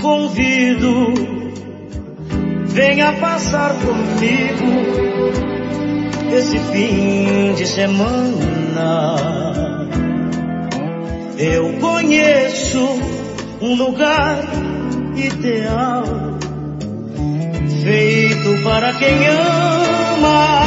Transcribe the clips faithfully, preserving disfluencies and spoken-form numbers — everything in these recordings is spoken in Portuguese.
convido, venha passar comigo esse fim de semana. Eu conheço um lugar ideal, feito para quem ama,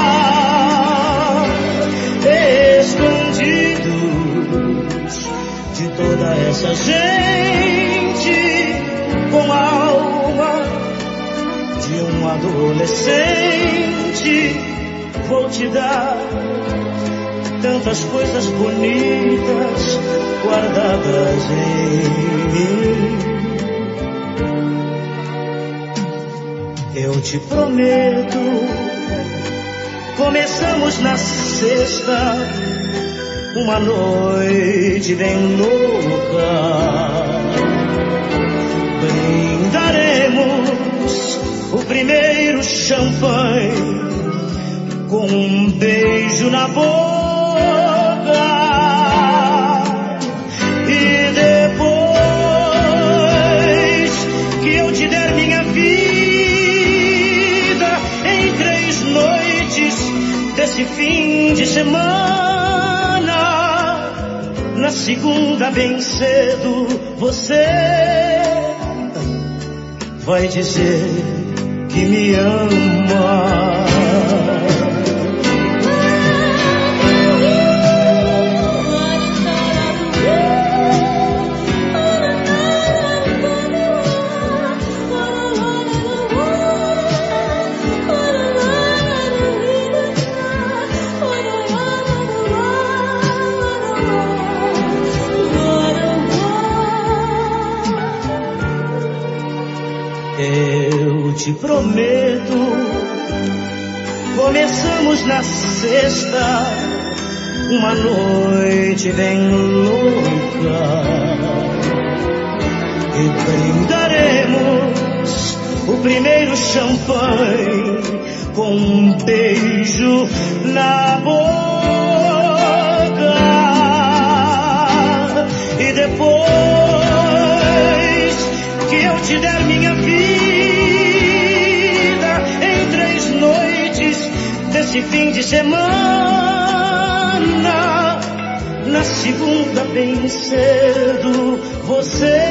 escondidos de toda essa gente, com a alma de um adolescente. Vou te dar tantas coisas bonitas guardadas em mim. Eu te prometo, começamos na sexta, uma noite bem louca. Brindaremos o primeiro champanhe com um beijo na boca, e depois que eu te der minha vida, em três noites desse fim de semana, na segunda bem cedo você vai dizer que me ama. Eu te prometo, começamos na sexta, uma noite bem louca, e brindaremos o primeiro champanhe com um beijo na boca, e depois que eu te der minha vida, em três noites desse fim de semana, na segunda bem cedo você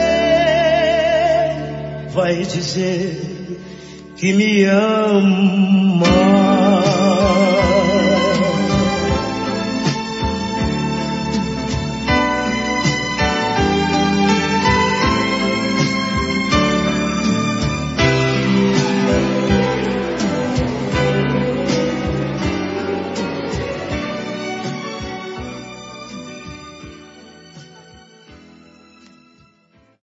vai dizer que me ama.